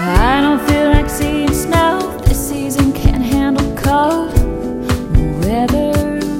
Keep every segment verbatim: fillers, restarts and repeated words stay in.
I don't feel like seeing snow. This season can't handle cold weather.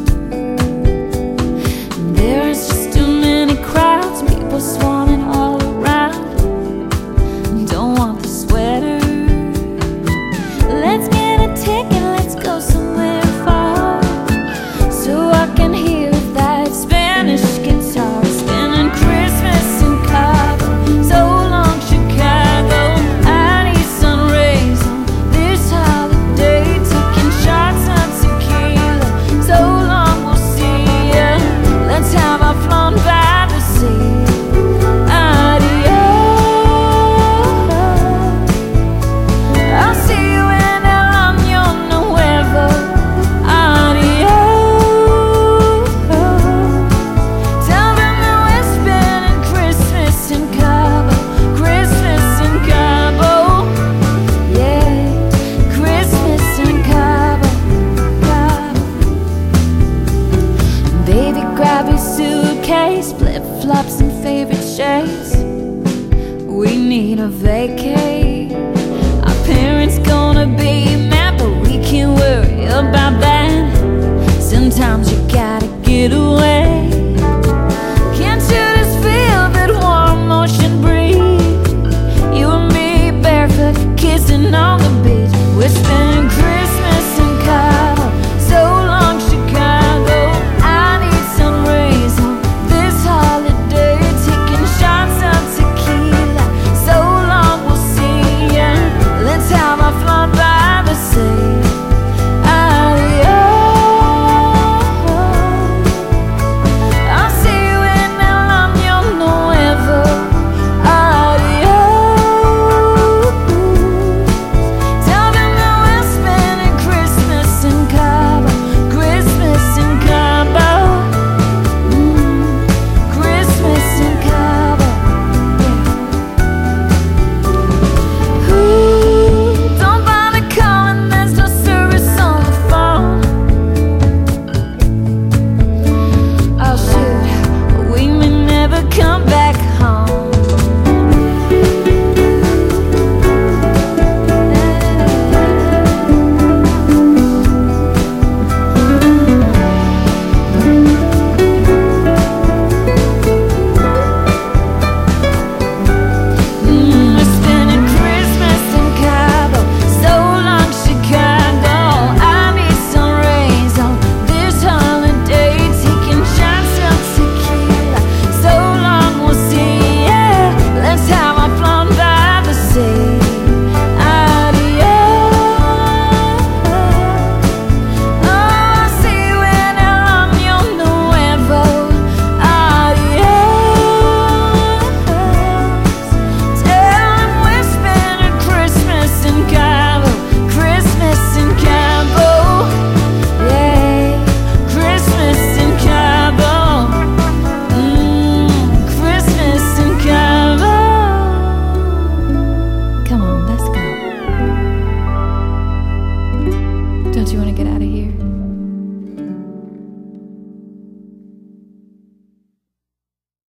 There's just too many crowds, people swarming all around. Don't want the sweater. Let's get a ticket, let's go somewhere far, so I can hear that Spanish guitar spinning Christmas in Cabo. So long Chicago, I need sun rays on this holiday, taking shots of tequila. So long, we'll see ya. Let's have our fun by the sea. I'll see you in El Año Nuevo. Adios. Tell them that we're spending Christmas in Cabo. Christmas in Cabo. Yeah, Christmas in Cabo. Cabo. Baby, grab your suitcase, flip-flops and favorite shades. We need a vacay. Our parents gonna be mad, but we can't worry about that. Sometimes you gotta get away.